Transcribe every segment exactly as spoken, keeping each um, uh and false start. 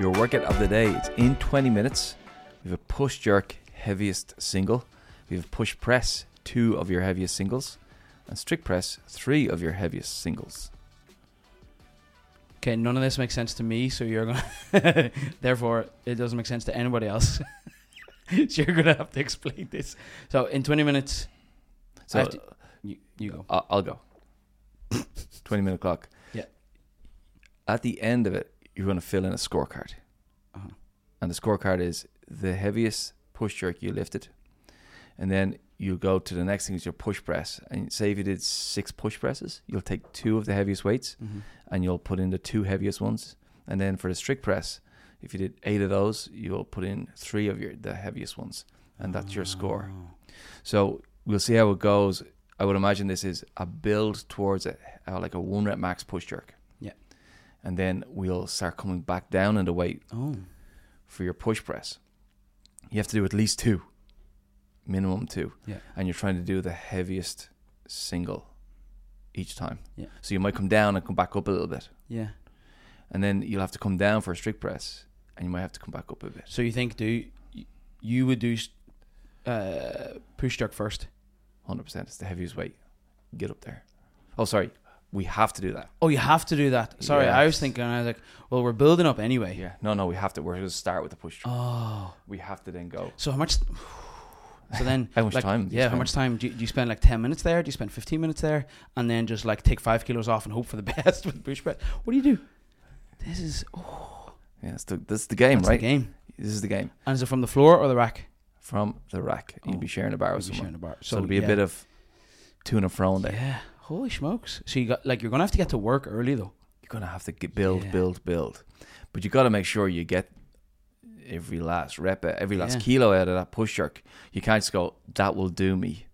Your workout of the day, it's in twenty minutes. We have a push jerk heaviest single. We have push press, two of your heaviest singles. And strict press, three of your heaviest singles. Okay, none of this makes sense to me, so you're gonna therefore it doesn't make sense to anybody else. So you're gonna have to explain this. So in twenty minutes, So I have to, you, you go. I'll, I'll go. twenty minute clock. Yeah. At the end of it, you're going to fill in a scorecard. Uh-huh. And the scorecard is the heaviest push jerk you lifted. And then you go to the next thing is your push press. And say if you did six push presses, you'll take two of the heaviest weights Mm-hmm. and you'll put in the two heaviest ones. And then for the strict press, if you did eight of those, you'll put in three of your the heaviest ones. And that's your score. Oh. So we'll see how it goes. I would imagine this is a build towards a, a like a one rep max push jerk. Yeah. And then we'll start coming back down in the weight Oh. for your push press. You have to do at least two, minimum two. Yeah. And you're trying to do the heaviest single each time. Yeah. So you might come down and come back up a little bit. Yeah. And then you'll have to come down for a strict press and you might have to come back up a bit. So you think do you, you would do uh, push jerk first? one hundred percent. It's the heaviest weight. Get up there. Oh, sorry. We have to do that. Oh, you have to do that. Sorry, I was Yes. thinking. I was like, well, we're building up anyway. Yeah. No, no, we have to. We're going to start with the push. Oh. We have to then go. So how much? So then, How much like, time do you Yeah, how spend? much time do you, do you spend? Like ten minutes there? Do you spend fifteen minutes there, and then just like take five kilos off and hope for the best with push press? What do you do? This is oh, Yeah, that's the, that's the game, that's right? the game. This is the game. And is it from the floor or the rack? From the rack. You'll Oh, be sharing a bar You'll with be someone. sharing a bar. So, it'll be a yeah. bit of to and fro there. Yeah. Holy smokes! So you got like you're gonna have to get to work early though. You're going to have to get, build, Yeah. build, build. But you got to make sure you get every last rep, every last Yeah. kilo out of that push jerk. You can't just go, that will do me.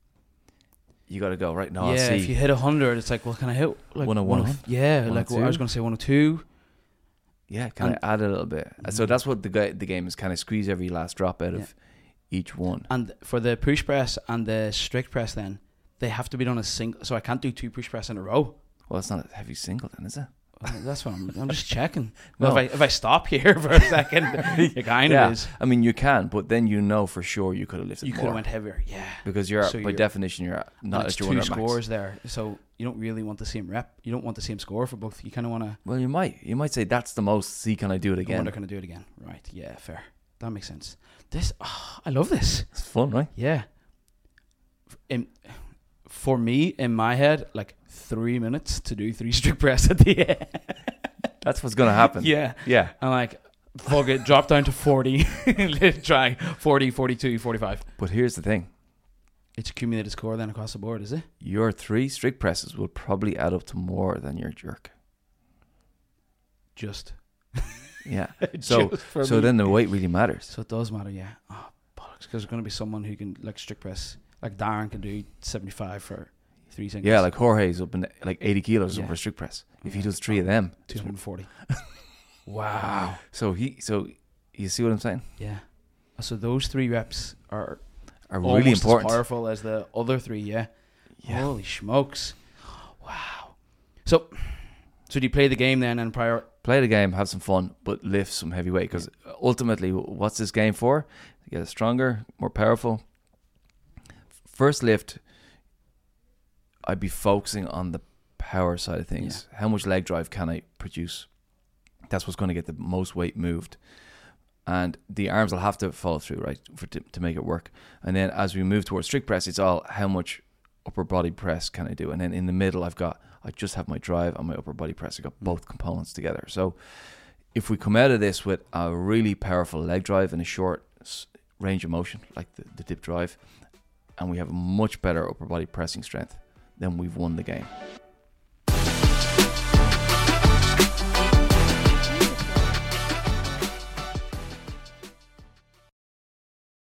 You got to go, right, no, I'll yeah, see. if you hit a hundred, it's like, well, can I hit like one oh one? Yeah, one oh like well, I was two? gonna say one oh two. Yeah, can And- I add a little bit? So Mhm. that's what the guy, the game is, kind of squeeze every last drop out Yeah. of each one. And for the push press and the strict press, then they have to be done as single. So I can't do two push press in a row. Well, it's not a heavy single then, is it? Well, that's what I'm. I'm just checking. No. Well, if I if I stop here for a second, it kind Yeah. of is. I mean, you can, but then you know for sure you could have lifted You could more. have went heavier. Yeah. Because you're, So by you're- definition, you're not And it's at your two one rep max. scores there, so you don't really want the same rep. You don't want the same score for both. You kind of want to. Well, you might. You might say, that's the most. See, can I do it I again? wonder, can I do it again? Right. Yeah. Fair. That makes sense. This. Oh, I love this. It's fun, right? Yeah. In, for me, in my head, like three minutes to do three strict press at the end. That's what's going to happen. Yeah. Yeah. I'm like, fuck it, drop down to forty. Let's try forty, forty-two, forty-five. But here's the thing. It's accumulated score then across the board, is it? Your three strict presses will probably add up to more than your jerk. Just. Yeah. So Just for so me. then the weight really matters. So it does matter, yeah. Oh, bollocks. Because there's going to be someone who can, like, strict press. Like Darren can do seventy-five for three singles. Yeah, like Jorge's up in like eighty kilos Yeah. for strict press. If he Yeah. does three of them. two hundred forty. Wow. So he so you see what I'm saying? Yeah. So those three reps are Are almost really important. as powerful as the other three, yeah. Yeah. Holy smokes. Wow. So, so do you play the game then and prior? Play the game, have some fun, but lift some heavy weight. Because ultimately, what's this game for? To get stronger, more powerful. First lift, I'd be focusing on the power side of things. How much leg drive can I produce? That's what's going to get the most weight moved. And the arms will have to follow through, right, for to, to make it work. And then as we move towards strict press, it's all how much upper body press can I do? And then in the middle, I've got, I just have my drive and my upper body press. I've got both components together. So if we come out of this with a really powerful leg drive and a short s- range of motion, like the, the dip drive, and we have a much better upper body pressing strength, then we've won the game.